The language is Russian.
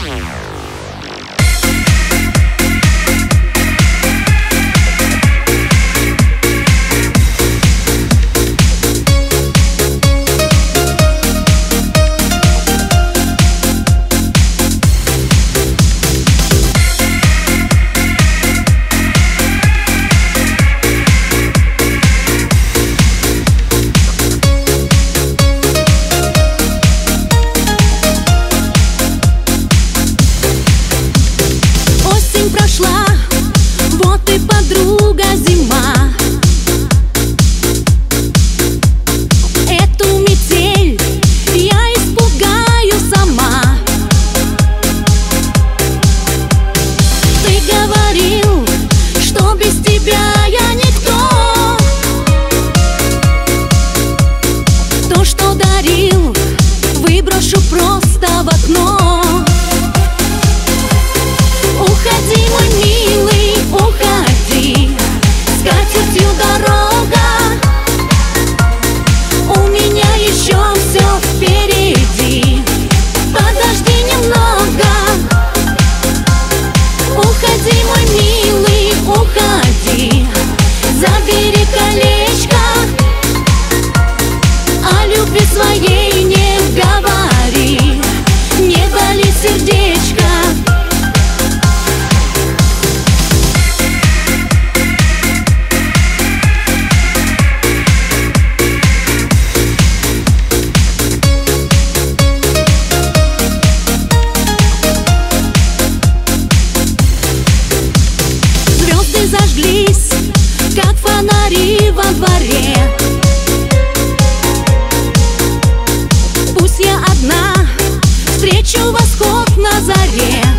Прошла, вот и подруга зима. Эту метель я испугаю сама. Ты говорил, что без тебя я никто. То, что дарил, выброшу просто в окно. Уходи, мой милый, уходи, с катертью дорога. У меня еще все впереди, подожди немного. Уходи, мой милый, уходи, забери колечко. О любви своей не говори, не болит сердечко. Зажглись, как фонари во дворе. Пусть я одна встречу восход на заре.